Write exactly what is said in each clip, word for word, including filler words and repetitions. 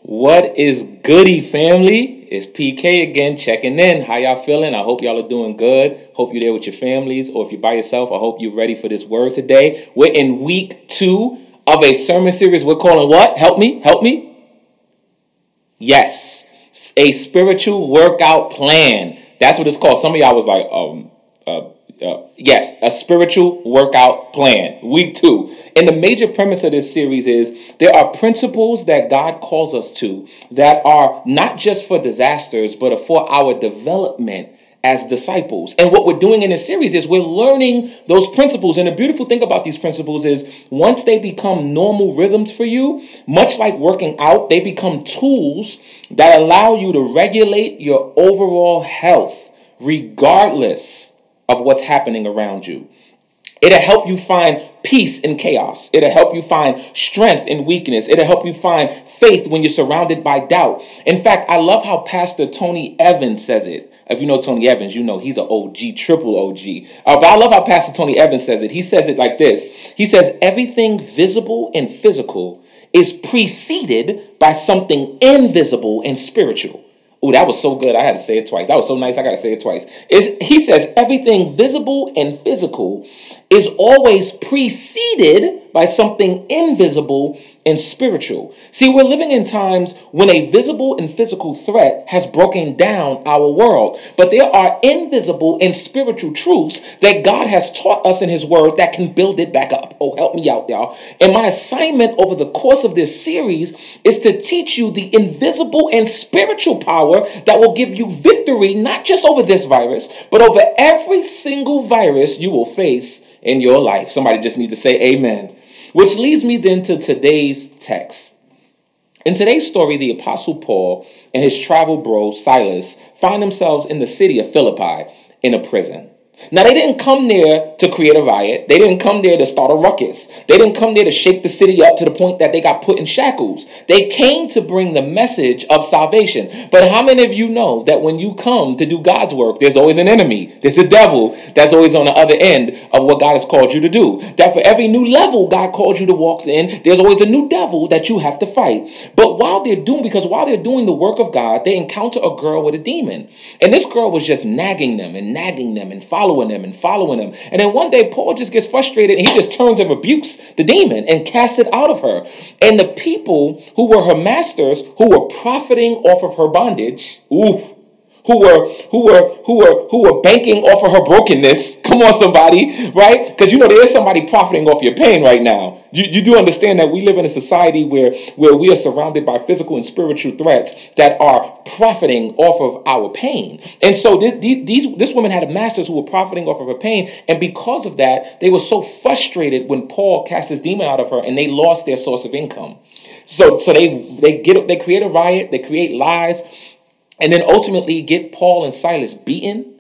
What is goody, family? It's P K again, checking in. How y'all feeling? I hope y'all are doing good. Hope you're there with your families, or if you're by yourself, I hope you're ready for this word today. We're in week two of a sermon series we're calling what? Help me, help me. Yes, a spiritual workout plan. That's what it's called. Some of y'all was like, um, uh, uh, yes, a spiritual workout plan. Week two. And the major premise of this series is there are principles that God calls us to that are not just for disasters, but are for our development as disciples. And what we're doing in this series is we're learning those principles. And the beautiful thing about these principles is once they become normal rhythms for you, much like working out, they become tools that allow you to regulate your overall health regardless of what's happening around you. It'll help you find peace in chaos. It'll help you find strength in weakness. It'll help you find faith when you're surrounded by doubt. In fact, I love how Pastor Tony Evans says it. If you know Tony Evans, you know he's an O G, triple O G. Uh, but I love how Pastor Tony Evans says it. He says it like this. He says, everything visible and physical is preceded by something invisible and spiritual. Oh, that was so good. I had to say it twice. That was so nice. I got to say it twice. It's, he says everything visible and physical is always preceded by something invisible and spiritual. See, we're living in times when a visible and physical threat has broken down our world. But there are invisible and spiritual truths that God has taught us in his word that can build it back up. Oh, help me out, y'all. And my assignment over the course of this series is to teach you the invisible and spiritual power that will give you victory, not just over this virus, but over every single virus you will face in your life. Somebody just need to say amen. Which leads me then to today's text. In today's story, the Apostle Paul and his travel bro, Silas, find themselves in the city of Philippi in a prison. Now, they didn't come there to create a riot. They didn't come there to start a ruckus. They didn't come there to shake the city up to the point that they got put in shackles. They came to bring the message of salvation. But how many of you know that when you come to do God's work, there's always an enemy? There's a devil that's always on the other end of what God has called you to do. That for every new level God called you to walk in, there's always a new devil that you have to fight. But while they're doing, because while they're doing the work of God, they encounter a girl with a demon. And this girl was just nagging them and nagging them and following them and following them. And then one day Paul just gets frustrated and he just turns and rebukes the demon and casts it out of her. And the people who were her masters, who were profiting off of her bondage, ooh, who were who were who were who were banking off of her brokenness. Come on, somebody, right? Because you know there is somebody profiting off your pain right now. You you do understand that we live in a society where where we are surrounded by physical and spiritual threats that are profiting off of our pain. And so this these this woman had masters who were profiting off of her pain, and because of that, they were so frustrated when Paul cast this demon out of her, and they lost their source of income. So so they they get they create a riot, they create lies. And then ultimately get Paul and Silas beaten,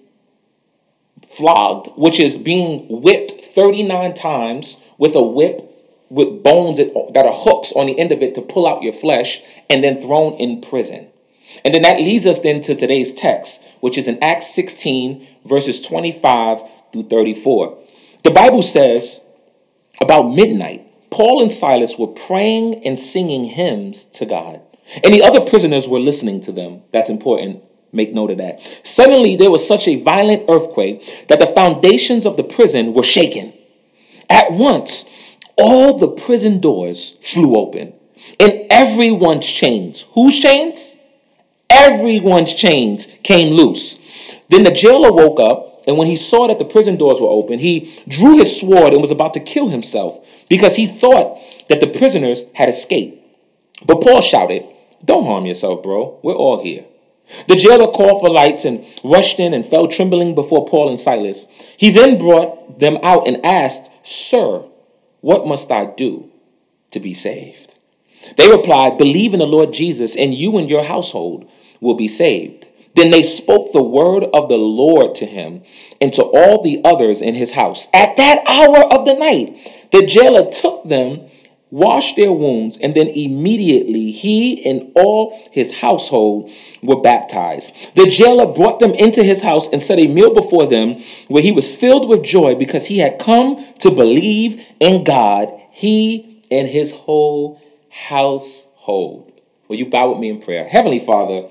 flogged, which is being whipped thirty-nine times with a whip with bones that are hooks on the end of it to pull out your flesh, and then thrown in prison. And then that leads us then to today's text, which is in Acts sixteen, verses twenty-five through thirty-four. The Bible says, about midnight, Paul and Silas were praying and singing hymns to God. And the other prisoners were listening to them. That's important. Make note of that. Suddenly, there was such a violent earthquake that the foundations of the prison were shaken. At once, all the prison doors flew open, and everyone's chains, whose chains? Everyone's chains came loose. Then the jailer woke up, and when he saw that the prison doors were open, he drew his sword and was about to kill himself because he thought that the prisoners had escaped. But Paul shouted, "Don't harm yourself, bro. We're all here." The jailer called for lights and rushed in and fell trembling before Paul and Silas. He then brought them out and asked, "Sir, what must I do to be saved?" They replied, "Believe in the Lord Jesus, and you and your household will be saved." Then they spoke the word of the Lord to him and to all the others in his house. At that hour of the night, the jailer took them, washed their wounds, and then immediately he and all his household were baptized. The jailer brought them into his house and set a meal before them, where he was filled with joy because he had come to believe in God, he and his whole household. Will you bow with me in prayer? Heavenly Father,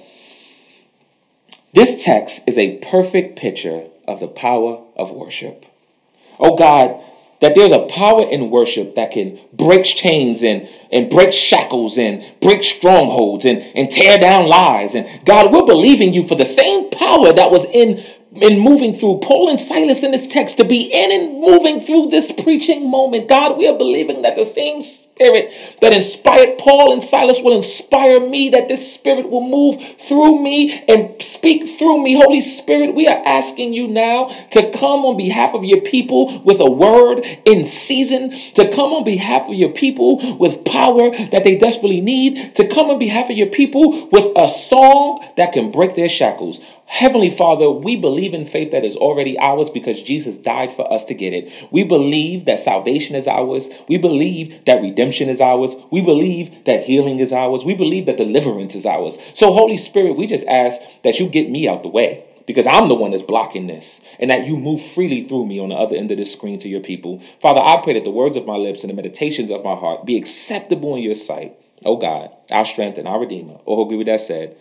this text is a perfect picture of the power of worship. Oh God, that there's a power in worship that can break chains and, and break shackles and break strongholds and, and tear down lies. And God, we're believing you for the same power that was in, in moving through Paul and Silas in this text to be in and moving through this preaching moment. God, we are believing that the same Spirit that inspired Paul and Silas will inspire me, that this Spirit will move through me and speak through me. Holy Spirit, we are asking you now to come on behalf of your people with a word in season, to come on behalf of your people with power that they desperately need, to come on behalf of your people with a song that can break their shackles. Heavenly Father, we believe in faith that is already ours because Jesus died for us to get it. We believe that salvation is ours. We believe that redemption is ours. We believe that healing is ours. We believe that deliverance is ours. So Holy Spirit, we just ask that you get me out the way because I'm the one that's blocking this, and that you move freely through me on the other end of this screen to your people. Father, I pray that the words of my lips and the meditations of my heart be acceptable in your sight. Oh God, our strength and our Redeemer. All agree with that said,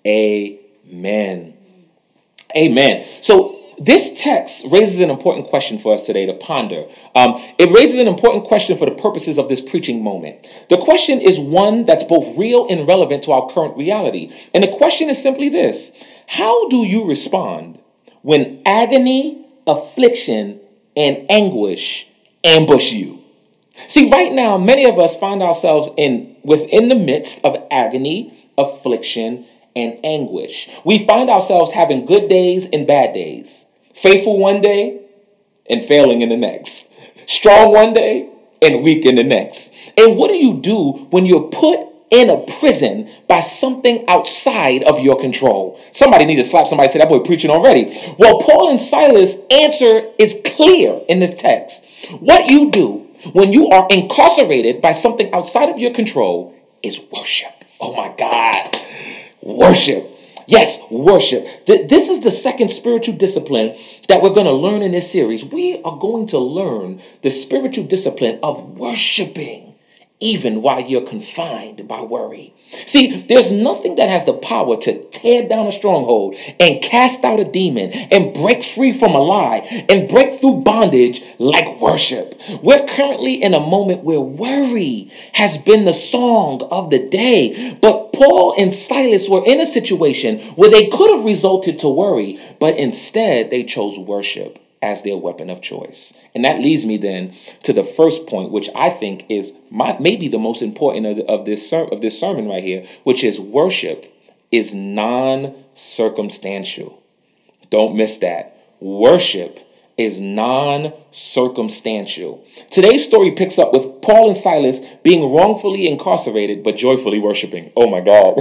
amen. Amen. So this text raises an important question for us today to ponder. Um, it raises an important question for the purposes of this preaching moment. The question is one that's both real and relevant to our current reality. And the question is simply this: how do you respond when agony, affliction, and anguish ambush you? See, right now, many of us find ourselves in within the midst of agony, affliction, and anguish. We find ourselves having good days and bad days. Faithful one day and failing in the next. Strong one day and weak in the next. And what do you do when you're put in a prison by something outside of your control? Somebody needs to slap somebody and say, that boy preaching already. Well, Paul and Silas' answer is clear in this text. What you do when you are incarcerated by something outside of your control is worship. Oh my God. Worship. Yes, worship. Th- this is the second spiritual discipline that we're going to learn in this series. We are going to learn the spiritual discipline of worshiping even while you're confined by worry. See, there's nothing that has the power to tear down a stronghold and cast out a demon and break free from a lie and break through bondage like worship. We're currently in a moment where worry has been the song of the day. But Paul and Silas were in a situation where they could have resulted to worry, but instead they chose worship as their weapon of choice. And that leads me then to the first point, which I think is my, maybe the most important of, the, of, this ser- of this sermon right here, which is worship is non-circumstantial. Don't miss that. Worship is non-circumstantial. Today's story picks up with Paul and Silas being wrongfully incarcerated but joyfully worshiping. Oh my God.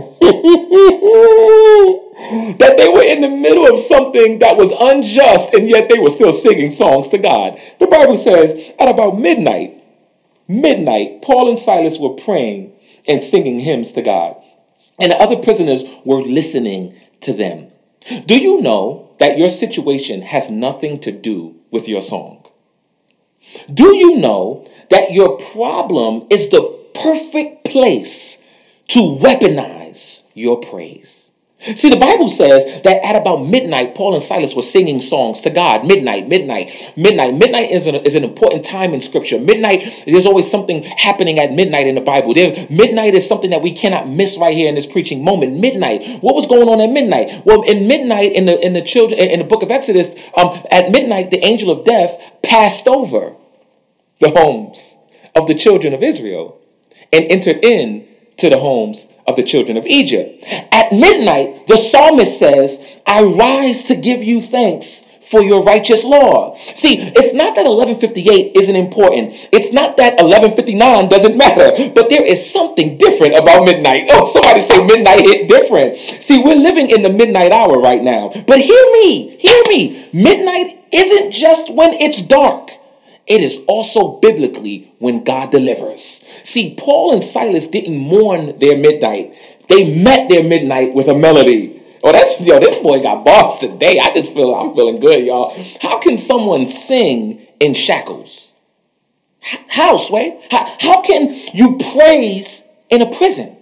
That they were in the middle of something that was unjust, and yet they were still singing songs to God. The Bible says at about midnight, midnight, Paul and Silas were praying and singing hymns to God, and the other prisoners were listening to them. Do you know that your situation has nothing to do with your song? Do you know that your problem is the perfect place to weaponize your praise? See, the Bible says that at about midnight, Paul and Silas were singing songs to God. Midnight, midnight, midnight. Midnight is an, is an important time in Scripture. Midnight, there's always something happening at midnight in the Bible. There, midnight is something that we cannot miss right here in this preaching moment. Midnight. What was going on at midnight? Well, in midnight, in the in the children in the book of Exodus, um, at midnight, the angel of death passed over the homes of the children of Israel and entered in to the homes of the children of Egypt. At midnight, the psalmist says, I rise to give you thanks for your righteous law. See, it's not that eleven fifty-eight isn't important. It's not that eleven fifty-nine doesn't matter, but there is something different about midnight. Oh, somebody say midnight hit different. See, we're living in the midnight hour right now. But hear me, hear me. Midnight isn't just when it's dark. It is also biblically when God delivers. See, Paul and Silas didn't mourn their midnight. They met their midnight with a melody. Oh, that's yo, this boy got bars today. I just feel I'm feeling good, y'all. How can someone sing in shackles? How, Sway? How, how can you praise in a prison?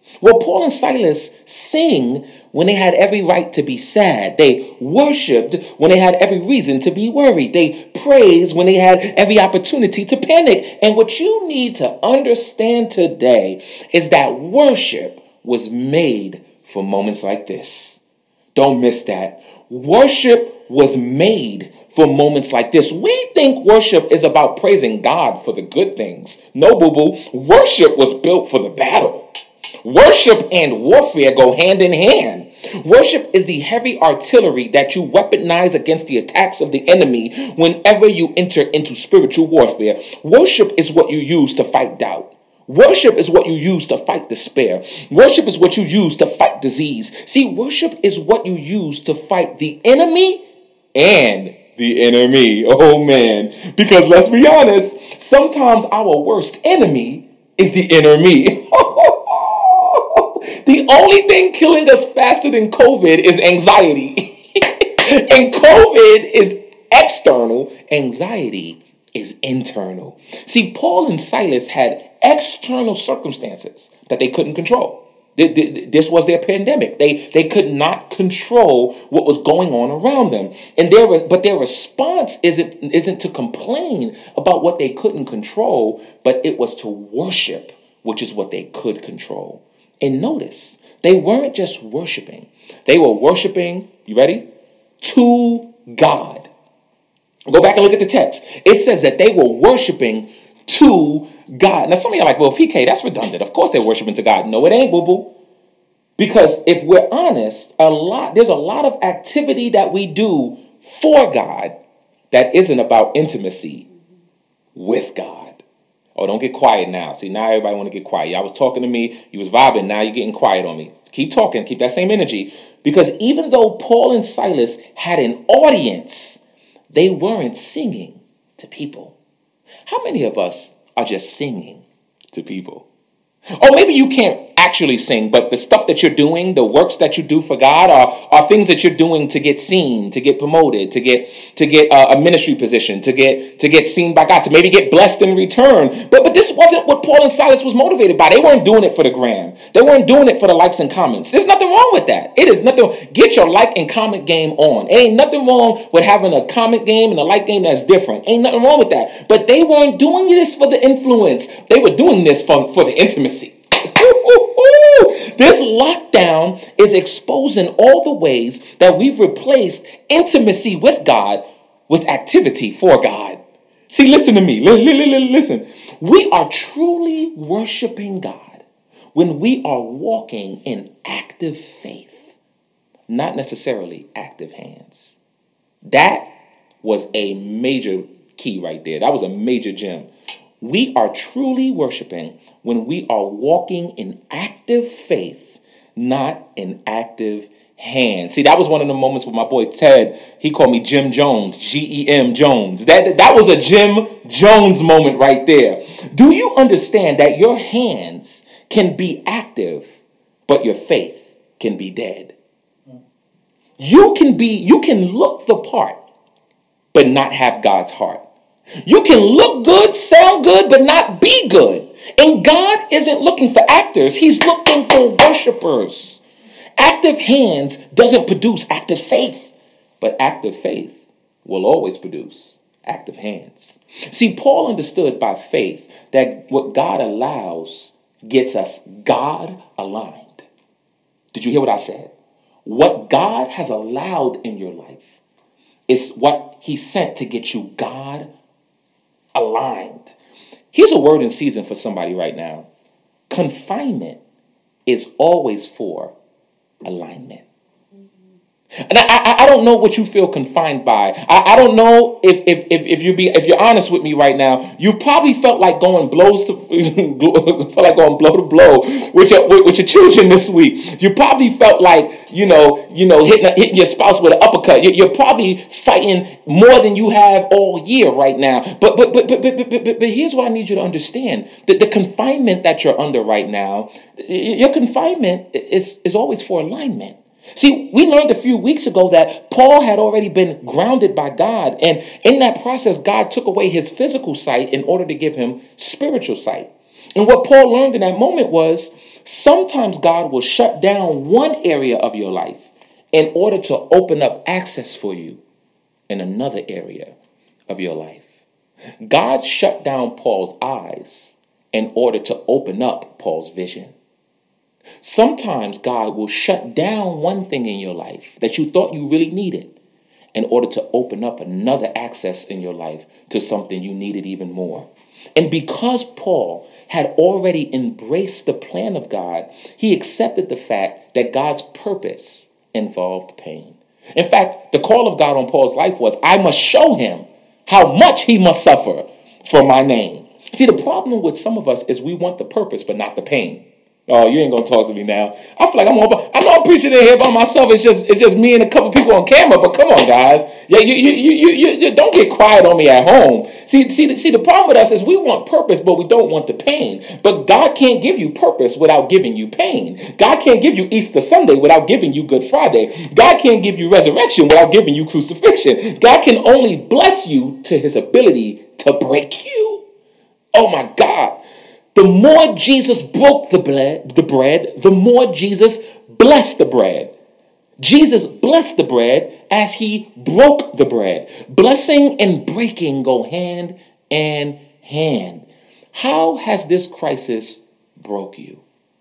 Well, Paul and Silas sing when they had every right to be sad. They worshiped when they had every reason to be worried. They praised when they had every opportunity to panic. And what you need to understand today is that worship was made for moments like this. Don't miss that. Worship was made for moments like this. We think worship is about praising God for the good things. No, boo-boo. Worship was built for the battle. Worship and warfare go hand in hand. Worship is the heavy artillery that you weaponize against the attacks of the enemy whenever you enter into spiritual warfare. Worship is what you use to fight doubt. Worship is what you use to fight despair. Worship is what you use to fight disease. See, worship is what you use to fight the enemy and the enemy. Oh, man. Because let's be honest, sometimes our worst enemy is the inner me. The only thing killing us faster than COVID is anxiety. And COVID is external. Anxiety is internal. See, Paul and Silas had external circumstances that they couldn't control. This was their pandemic. They they could not control what was going on around them. And their but their response isn't isn't to complain about what they couldn't control, but it was to worship, which is what they could control. And notice, they weren't just worshiping. They were worshiping, you ready? To God. Go back and look at the text. It says that they were worshiping to God. Now, some of you are like, well, P K, that's redundant. Of course they're worshiping to God. No, it ain't, boo-boo. Because if we're honest, a lot there's a lot of activity that we do for God that isn't about intimacy with God. Oh, don't get quiet now. See, now everybody want to get quiet. Y'all was talking to me. You was vibing. Now you're getting quiet on me. Keep talking. Keep that same energy. Because even though Paul and Silas had an audience, they weren't singing to people. How many of us are just singing to people? Or maybe you can't actually sing, but the stuff that you're doing, the works that you do for God are, are things that you're doing to get seen, to get promoted, to get to get a, a ministry position, to get to get seen by God, to maybe get blessed in return. But but this wasn't what Paul and Silas was motivated by. They weren't doing it for the gram. They weren't doing it for the likes and comments. There's nothing wrong with that. It is nothing. Get your like and comment game on. It ain't nothing wrong with having a comment game and a like game that's different. Ain't nothing wrong with that. But they weren't doing this for the influence. They were doing this for, for the intimacy. This lockdown is exposing all the ways that we've replaced intimacy with God with activity for God. See, listen to me. Listen. We are truly worshiping God when we are walking in active faith, not necessarily active hands. That was a major key right there. That was a major gem. We are truly worshiping when we are walking in active faith, not in active hands. See, that was one of the moments with my boy Ted. He called me Jim Jones, G E M Jones. That, that was a Jim Jones moment right there. Do you understand that your hands can be active, but your faith can be dead? You can be, you can look the part, but not have God's heart. You can look good, sound good, but not be good. And God isn't looking for actors. He's looking for worshipers. Active hands doesn't produce active faith, but active faith will always produce active hands. See, Paul understood by faith that what God allows gets us God aligned. Did you hear what I said? What God has allowed in your life is what he sent to get you God aligned. Here's a word in season for somebody right now. Confinement is always for alignment. And I, I, I don't know what you feel confined by. I, I don't know if if if if you be if you're honest with me right now. You probably felt like going blows to felt like going blow to blow with your with, with your children this week. You probably felt like you know you know hitting hitting your spouse with an uppercut. You, you're probably fighting more than you have all year right now. But but but but but but, but, but here's what I need you to understand: that the confinement that you're under right now, your confinement is is always for alignment. See, we learned a few weeks ago that Paul had already been grounded by God. And in that process, God took away his physical sight in order to give him spiritual sight. And what Paul learned in that moment was sometimes God will shut down one area of your life in order to open up access for you in another area of your life. God shut down Paul's eyes in order to open up Paul's vision. Sometimes God will shut down one thing in your life that you thought you really needed in order to open up another access in your life to something you needed even more. And because Paul had already embraced the plan of God, he accepted the fact that God's purpose involved pain. In fact, the call of God on Paul's life was, I must show him how much he must suffer for my name. See, the problem with some of us is we want the purpose, but not the pain. Oh, you ain't gonna talk to me now. I feel like I'm all, I know I'm preaching in here by myself. It's just it's just me and a couple people on camera. But come on, guys. Yeah, you you you you, you don't get quiet on me at home. See see see the problem with us is we want purpose, but we don't want the pain. But God can't give you purpose without giving you pain. God can't give you Easter Sunday without giving you Good Friday. God can't give you resurrection without giving you crucifixion. God can only bless you to his ability to break you. Oh my God. The more Jesus broke the bread, the bread, the more Jesus blessed the bread. Jesus blessed the bread as he broke the bread. Blessing and breaking go hand in hand. How has this crisis broke you?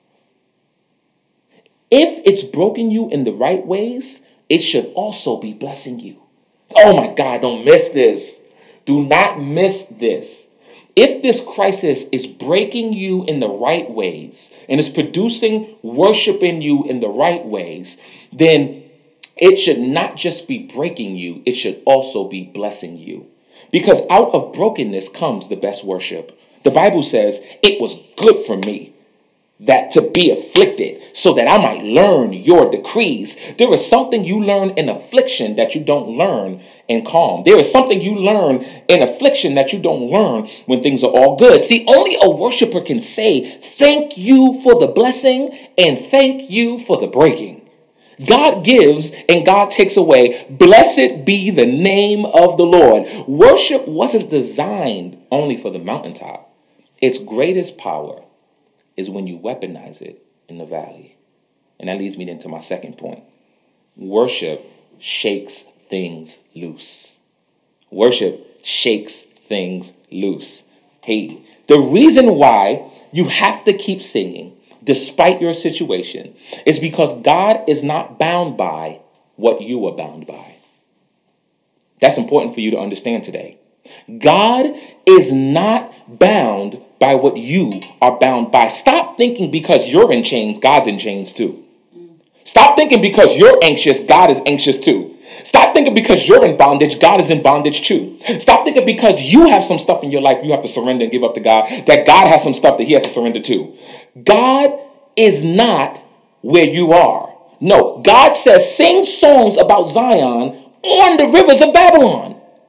If it's broken you in the right ways, it should also be blessing you. Oh my God, don't miss this. Do not miss this. If this crisis is breaking you in the right ways and is producing worship in you in the right ways, then it should not just be breaking you, it should also be blessing you. Because out of brokenness comes the best worship. The Bible says, it was good for me that to be afflicted so that I might learn your decrees. There is something you learn in affliction that you don't learn in calm. There is something you learn in affliction that you don't learn when things are all good. See, only a worshiper can say, thank you for the blessing and thank you for the breaking. God gives and God takes away. Blessed be the name of the Lord. Worship wasn't designed only for the mountaintop. Its greatest power is when you weaponize it in the valley. And that leads me into my second point. Worship shakes things loose. Worship shakes things loose. Hey, the reason why you have to keep singing despite your situation is because God is not bound by what you are bound by. That's important for you to understand today. God is not bound by what you are bound by. Stop thinking because you're in chains, God's in chains too. Stop thinking because you're anxious, God is anxious too. Stop thinking because you're in bondage, God is in bondage too. Stop thinking because you have some stuff in your life you have to surrender and give up to God, that God has some stuff that he has to surrender to. God is not where you are. No, God says sing songs about Zion on the rivers of Babylon.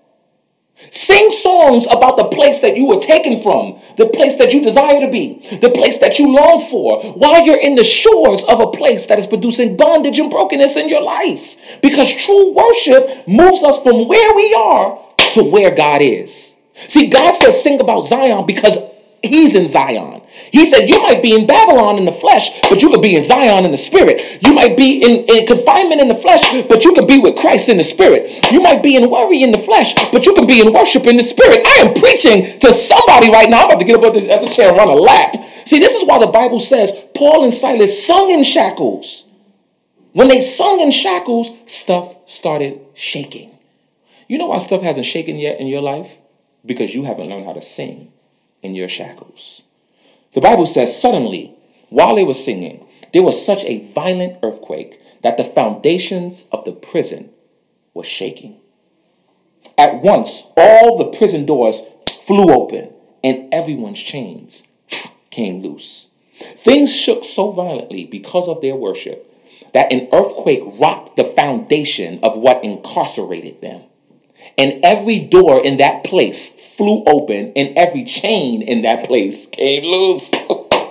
Sing songs about the place that you were taken from, the place that you desire to be, the place that you long for, while you're in the shores of a place that is producing bondage and brokenness in your life. Because true worship moves us from where we are to where God is. See, God says sing about Zion because he's in Zion. He said you might be in Babylon in the flesh, but you could be in Zion in the spirit. You might be in, in confinement in the flesh, but you can be with Christ in the spirit. You might be in worry in the flesh, but you can be in worship in the spirit. I am preaching to somebody right now. I'm about to get up at the, at the chair and run a lap. See, this is why the Bible says Paul and Silas sung in shackles. When they sung in shackles, stuff started shaking. You know why stuff hasn't shaken yet in your life? Because you haven't learned how to sing in your shackles. The Bible says suddenly, while they were singing, there was such a violent earthquake that the foundations of the prison were shaking. At once, all the prison doors flew open and everyone's chains came loose. Things shook so violently because of their worship that an earthquake rocked the foundation of what incarcerated them. And every door in that place flew open and every chain in that place came loose. Oh,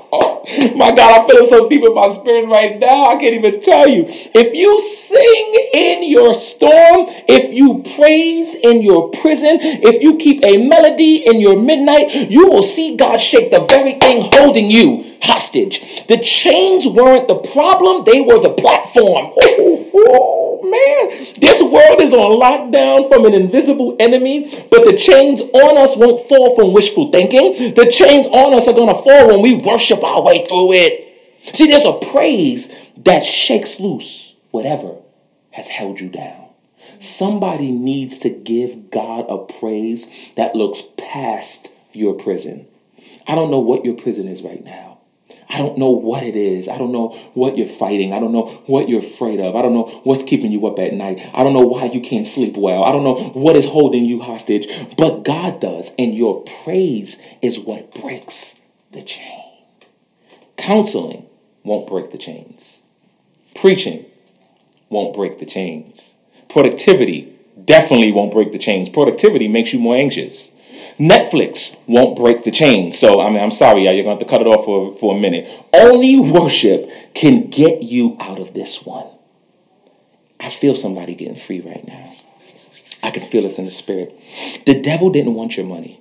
My God, I feel it so deep in my spirit right now. I can't even tell you. If you sing in your storm, if you praise in your prison, if you keep a melody in your midnight, you will see God shake the very thing holding you hostage. The chains weren't the problem, they were the platform. Oh, oh man. This world is on lockdown from an invisible enemy, but the chains on us won't fall from wishful thinking. The chains on us are going to fall when we worship our way through it. See, there's a praise that shakes loose whatever has held you down. Somebody needs to give God a praise that looks past your prison. I don't know what your prison is right now. I don't know what it is. I don't know what you're fighting. I don't know what you're afraid of. I don't know what's keeping you up at night. I don't know why you can't sleep well. I don't know what is holding you hostage. But God does, and your praise is what breaks the chain. Counseling won't break the chains. Preaching won't break the chains. Productivity definitely won't break the chains. Productivity makes you more anxious. Netflix won't break the chains. So, I mean, I'm sorry, y'all, you're going to have to cut it off for, for a minute. Only worship can get you out of this one. I feel somebody getting free right now. I can feel this in the spirit. The devil didn't want your money.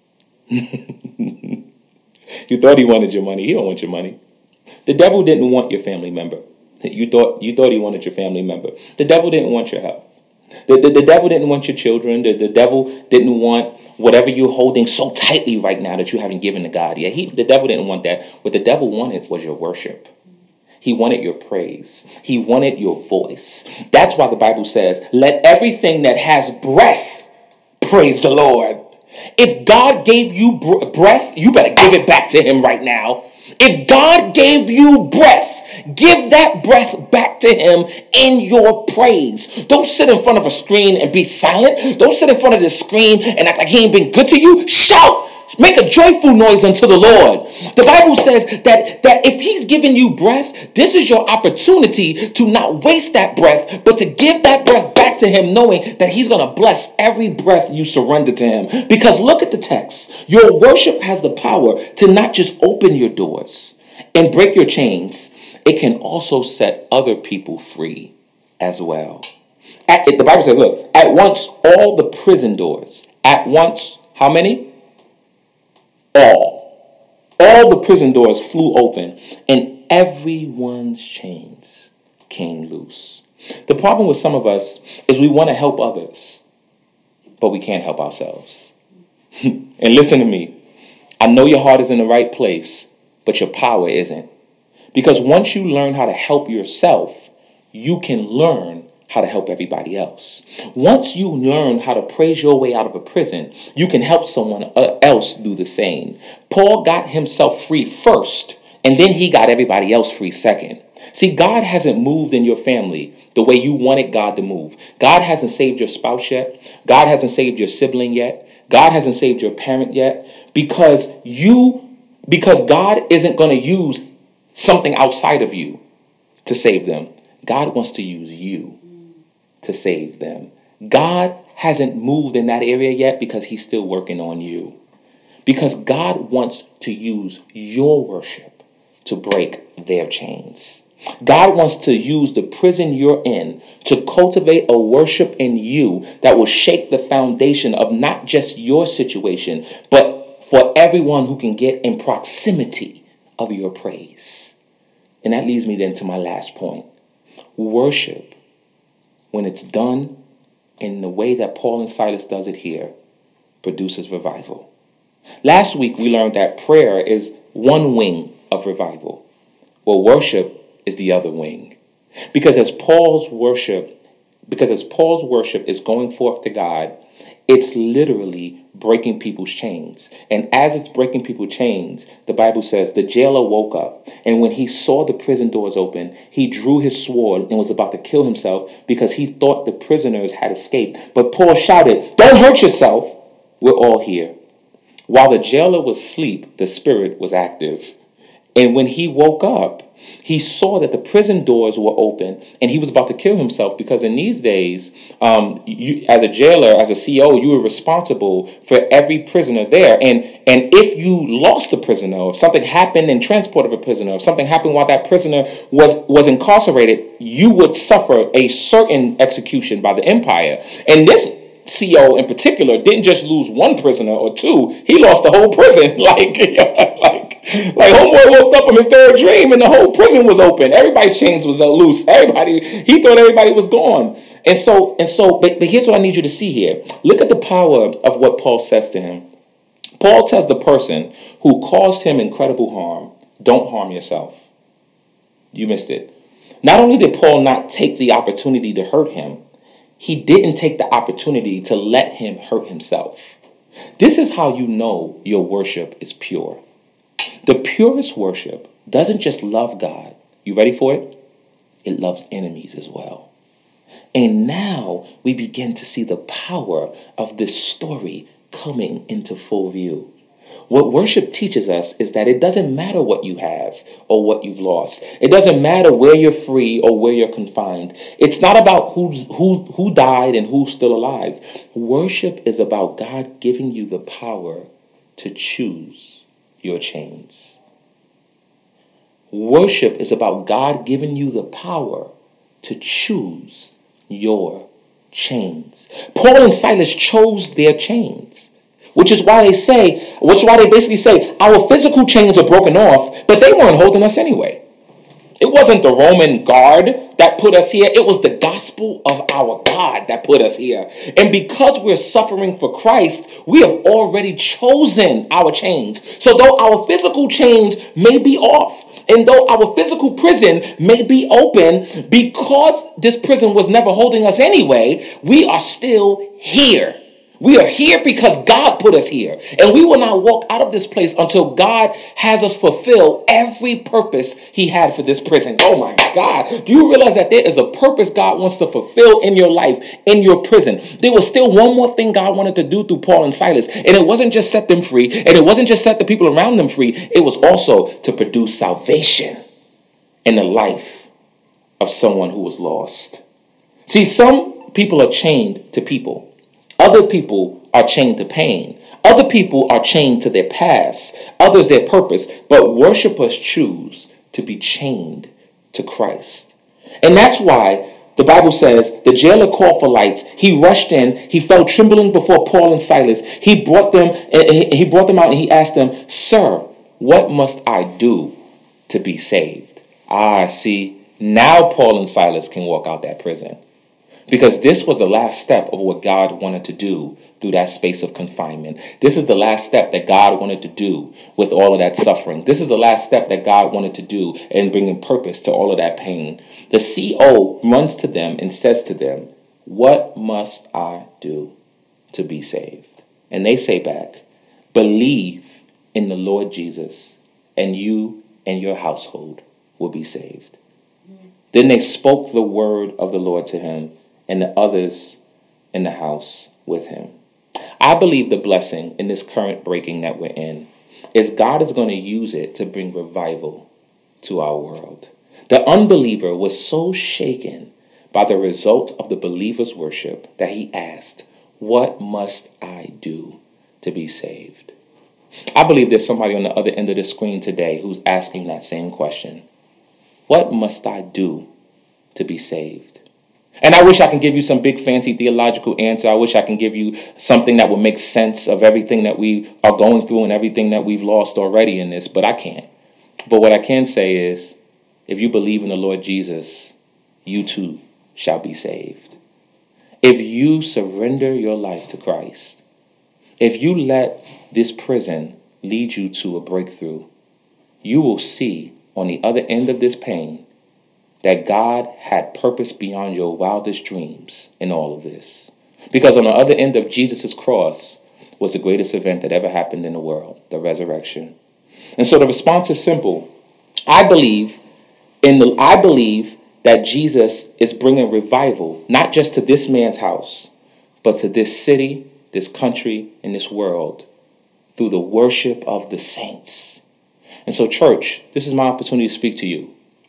You thought he wanted your money. He don't want your money. The devil didn't want your family member. You thought you thought he wanted your family member. The devil didn't want your health. The, the, the devil didn't want your children. The, the devil didn't want whatever you're holding so tightly right now that you haven't given to God. Yeah, he, the devil didn't want that. What the devil wanted was your worship. He wanted your praise. He wanted your voice. That's why the Bible says, let everything that has breath praise the Lord. If God gave you br- breath, you better give it back to him right now. If God gave you breath, give that breath back to him in your praise. Don't sit in front of a screen and be silent. Don't sit in front of the screen and act like he ain't been good to you. Shout. Make a joyful noise unto the Lord. The Bible says that, that if he's giving you breath, this is your opportunity to not waste that breath, but to give that breath back to him, knowing that he's going to bless every breath you surrender to him. Because look at the text. Your worship has the power to not just open your doors and break your chains. It can also set other people free as well. At, the Bible says, look, at once all the prison doors, at once, how many? All. All the prison doors flew open and everyone's chains came loose. The problem with some of us is we want to help others, but we can't help ourselves. And listen to me. I know your heart is in the right place, but your power isn't. Because once you learn how to help yourself, you can learn how to help everybody else. Once you learn how to praise your way out of a prison, you can help someone else do the same. Paul got himself free first, and then he got everybody else free second. See, God hasn't moved in your family the way you wanted God to move. God hasn't saved your spouse yet. God hasn't saved your sibling yet. God hasn't saved your parent yet. Because you, because God isn't going to use something outside of you to save them. God wants to use you to save them. God hasn't moved in that area yet because he's still working on you. Because God wants to use your worship to break their chains. God wants to use the prison you're in to cultivate a worship in you that will shake the foundation of not just your situation, but for everyone who can get in proximity of your praise. And that leads me then to my last point. Worship, when it's done in the way that Paul and Silas does it here, produces revival. Last week we learned that prayer is one wing of revival. Well, worship is the other wing. Because as Paul's worship, because as Paul's worship is going forth to God, it's literally breaking people's chains. And as it's breaking people's chains, the Bible says the jailer woke up. And when he saw the prison doors open, he drew his sword and was about to kill himself because he thought the prisoners had escaped. But Paul shouted, "Don't hurt yourself. We're all here." While the jailer was asleep, the spirit was active. And when he woke up, He saw that the prison doors were open and he was about to kill himself, because in these days, um, you, as a jailer, as a C O, you were responsible for every prisoner there. And, and if you lost a prisoner, or if something happened in transport of a prisoner, or if something happened while that prisoner was, was incarcerated, you would suffer a certain execution by the empire. And this C O in particular didn't just lose one prisoner or two, he lost the whole prison. Like, like, like homeboy woke up from his third dream and the whole prison was open. Everybody's chains was loose. Everybody, he thought everybody was gone. And so, and so, but, but here's what I need you to see here. Look at the power of what Paul says to him. Paul tells the person who caused him incredible harm, don't harm yourself. You missed it. Not only did Paul not take the opportunity to hurt him, he didn't take the opportunity to let him hurt himself. This is how you know your worship is pure. The purest worship doesn't just love God. You ready for it? It loves enemies as well. And now we begin to see the power of this story coming into full view. What worship teaches us is that it doesn't matter what you have or what you've lost. It doesn't matter where you're free or where you're confined. It's not about who's, who, who died and who's still alive. Worship is about God giving you the power to choose your chains. Worship is about God giving you the power to choose your chains. Paul and Silas chose their chains. Which is why they say, which is why they basically say, our physical chains are broken off, but they weren't holding us anyway. It wasn't the Roman guard that put us here. It was the gospel of our God that put us here. And because we're suffering for Christ, we have already chosen our chains. So though our physical chains may be off, and though our physical prison may be open, because this prison was never holding us anyway, we are still here. We are here because God put us here. And we will not walk out of this place until God has us fulfill every purpose he had for this prison. Oh my God. Do you realize that there is a purpose God wants to fulfill in your life, in your prison? There was still one more thing God wanted to do through Paul and Silas. And it wasn't just set them free. And it wasn't just set the people around them free. It was also to produce salvation in the life of someone who was lost. See, some people are chained to people. Other people are chained to pain. Other people are chained to their past. Others their purpose. But worshipers choose to be chained to Christ. And that's why the Bible says the jailer called for lights. He rushed in. He fell trembling before Paul and Silas. He brought them, he brought them out and he asked them, "Sir, what must I do to be saved?" Ah, see, now Paul and Silas can walk out that prison. Because this was the last step of what God wanted to do through that space of confinement. This is the last step that God wanted to do with all of that suffering. This is the last step that God wanted to do in bringing purpose to all of that pain. The C O runs to them and says to them, "What must I do to be saved?" And they say back, "Believe in the Lord Jesus, and you and your household will be saved." Then they spoke the word of the Lord to him and the others in the house with him. I believe the blessing in this current breaking that we're in is God is going to use it to bring revival to our world. The unbeliever was so shaken by the result of the believer's worship that he asked, "What must I do to be saved?" I believe there's somebody on the other end of the screen today who's asking that same question. What must I do to be saved? And I wish I can give you some big fancy theological answer. I wish I can give you something that would make sense of everything that we are going through and everything that we've lost already in this, but I can't. But what I can say is, if you believe in the Lord Jesus, you too shall be saved. If you surrender your life to Christ, if you let this prison lead you to a breakthrough, you will see on the other end of this pain that God had purpose beyond your wildest dreams in all of this. Because on the other end of Jesus' cross was the greatest event that ever happened in the world, the resurrection. And so the response is simple. I believe in the I believe that Jesus is bringing revival, not just to this man's house, but to this city, this country, and this world through the worship of the saints. And so, church, this is my opportunity to speak to you.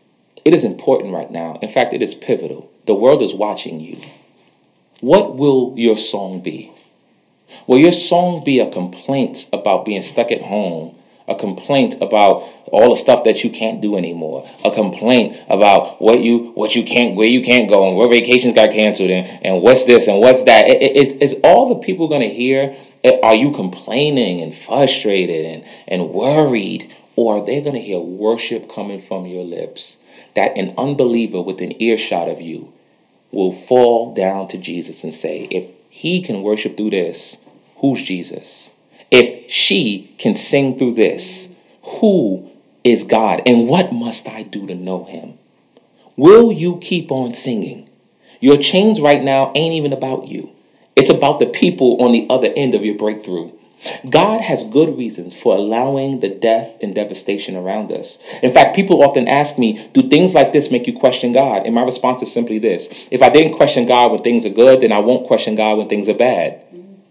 It is important right now. In fact, it is pivotal. The world is watching you. What will your song be? Will your song be a complaint about being stuck at home? A complaint about all the stuff that you can't do anymore? A complaint about what you what you can't where you can't go and where vacations got canceled and, and what's this and what's that? Is is all the people going to hear? Are you complaining and frustrated and, and worried? Or are they going to hear worship coming from your lips? That an unbeliever within earshot of you will fall down to Jesus and say, if he can worship through this, who's Jesus? If she can sing through this, who is God? And what must I do to know him? Will you keep on singing? Your chains right now ain't even about you. It's about the people on the other end of your breakthrough. God has good reasons for allowing the death and devastation around us. In fact, people often ask me, do things like this make you question God? And my response is simply this. If I didn't question God when things are good, then I won't question God when things are bad.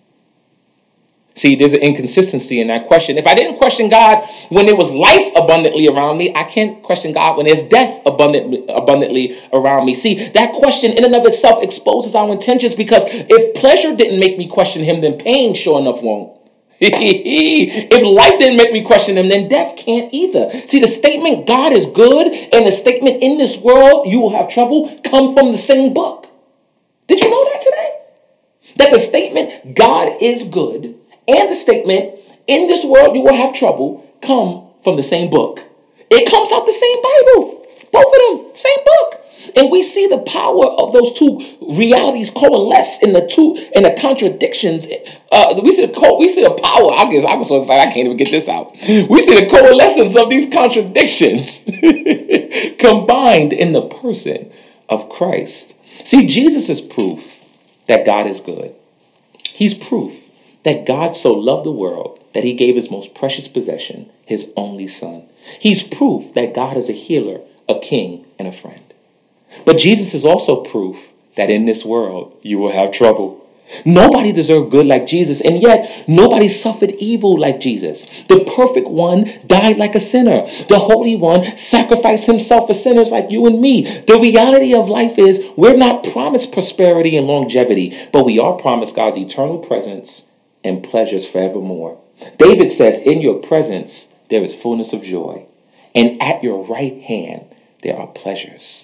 See, there's an inconsistency in that question. If I didn't question God when there was life abundantly around me, I can't question God when there's death abundantly, abundantly around me. See, that question in and of itself exposes our intentions, because if pleasure didn't make me question him, then pain sure enough won't. If life didn't make me question him, then death can't either. See, the statement God is good and the statement in this world you will have trouble come from the same book. Did you know that today? That the statement God is good and the statement in this world you will have trouble come from the same book. It comes out the same Bible. Both of them, same book. And we see the power of those two realities coalesce in the two in the contradictions. Uh, we see the co- we see the power. I guess I was so excited I can't even get this out. We see the coalescence of these contradictions combined in the person of Christ. See, Jesus is proof that God is good. He's proof that God so loved the world that he gave his most precious possession, his only son. He's proof that God is a healer, a king, and a friend. But Jesus is also proof that in this world you will have trouble. Nobody deserved good like Jesus, and yet nobody suffered evil like Jesus. The perfect one died like a sinner. The Holy One sacrificed himself for sinners like you and me. The reality of life is we're not promised prosperity and longevity, but we are promised God's eternal presence and pleasures forevermore. David says, in your presence there is fullness of joy, and at your right hand there are pleasures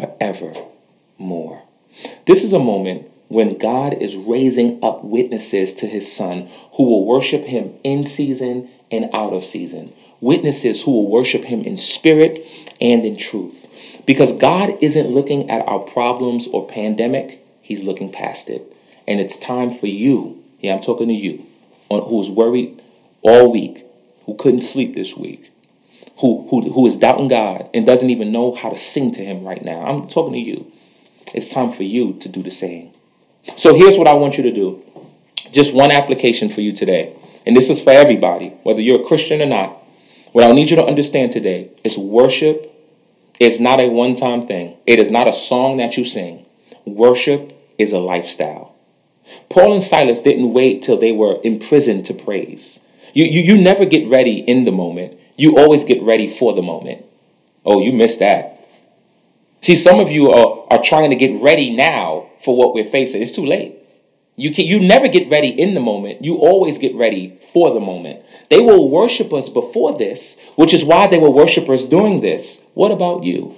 forevermore. This is a moment when God is raising up witnesses to his son who will worship him in season and out of season. Witnesses who will worship him in spirit and in truth. Because God isn't looking at our problems or pandemic, he's looking past it. And it's time for you, yeah, I'm talking to you, who's worried all week, who couldn't sleep this week, Who, who, who is doubting God and doesn't even know how to sing to him right now. I'm talking to you. It's time for you to do the same. So here's what I want you to do. Just one application for you today. And this is for everybody, whether you're a Christian or not. What I need you to understand today is worship is not a one-time thing. It is not a song that you sing. Worship is a lifestyle. Paul and Silas didn't wait till they were imprisoned to praise. You, you, you never get ready in the moment. You always get ready for the moment. Oh, you missed that. See, some of you are, are trying to get ready now for what we're facing. It's too late. You can, you never get ready in the moment. You always get ready for the moment. They were worshipers before this, which is why they were worshipers during this. What about you?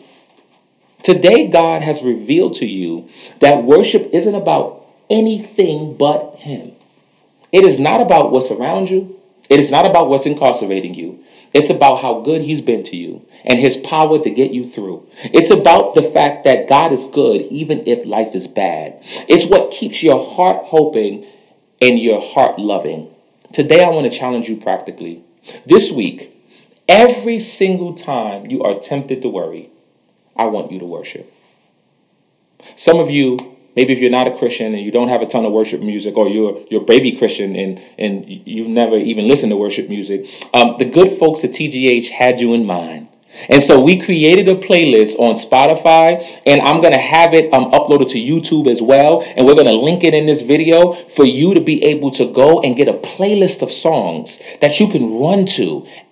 Today, God has revealed to you that worship isn't about anything but him. It is not about what's around you. It is not about what's incarcerating you. It's about how good he's been to you and his power to get you through. It's about the fact that God is good even if life is bad. It's what keeps your heart hoping and your heart loving. Today, I want to challenge you practically. This week, every single time you are tempted to worry, I want you to worship. Some of you, maybe if you're not a Christian and you don't have a ton of worship music, or you're you're a baby Christian and, and you've never even listened to worship music, um, the good folks at T G H had you in mind. And so we created a playlist on Spotify, and I'm going to have it um, uploaded to YouTube as well. And we're going to link it in this video for you to be able to go and get a playlist of songs that you can run to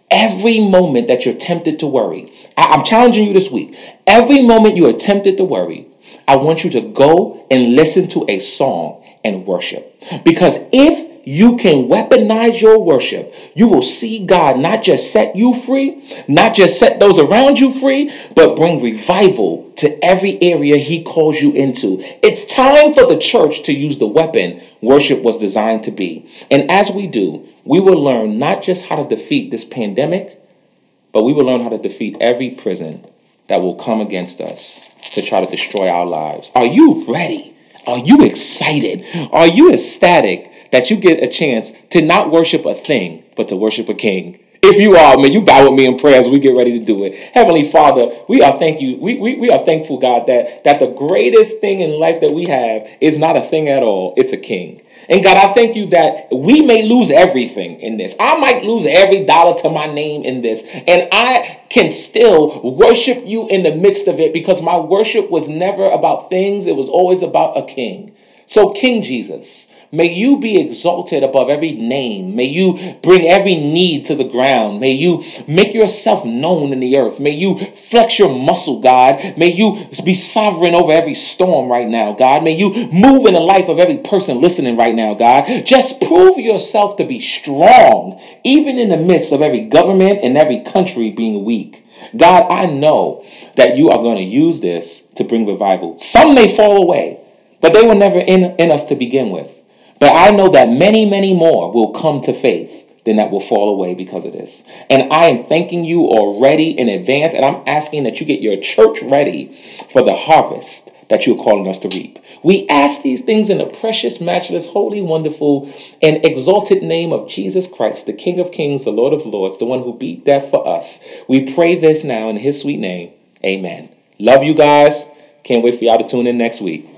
Every moment that you're tempted to worry, I- I'm challenging you this week. Every moment you are tempted to worry, I want you to go and listen to a song and worship. Because if you can weaponize your worship, you will see God not just set you free, not just set those around you free, but bring revival to every area he calls you into. It's time for the church to use the weapon worship was designed to be. And as we do, we will learn not just how to defeat this pandemic, but we will learn how to defeat every prison that will come against us to try to destroy our lives. Are you ready? Are you excited? Are you ecstatic that you get a chance to not worship a thing, but to worship a king? If you are, man, you bow with me in prayer as we get ready to do it. Heavenly Father, we are thank you. We, we, we are thankful, God, that, that the greatest thing in life that we have is not a thing at all. It's a king. And God, I thank you that we may lose everything in this. I might lose every dollar to my name in this. And I can still worship you in the midst of it because my worship was never about things. It was always about a king. So King Jesus, may you be exalted above every name. May you bring every need to the ground. May you make yourself known in the earth. May you flex your muscle, God. May you be sovereign over every storm right now, God. May you move in the life of every person listening right now, God. Just prove yourself to be strong, even in the midst of every government and every country being weak. God, I know that you are going to use this to bring revival. Some may fall away, but they were never in, in us to begin with. But I know that many, many more will come to faith than that will fall away because of this. And I am thanking you already in advance, and I'm asking that you get your church ready for the harvest that you're calling us to reap. We ask these things in the precious, matchless, holy, wonderful, and exalted name of Jesus Christ, the King of Kings, the Lord of Lords, the one who beat death for us. We pray this now in his sweet name. Amen. Love you guys. Can't wait for y'all to tune in next week.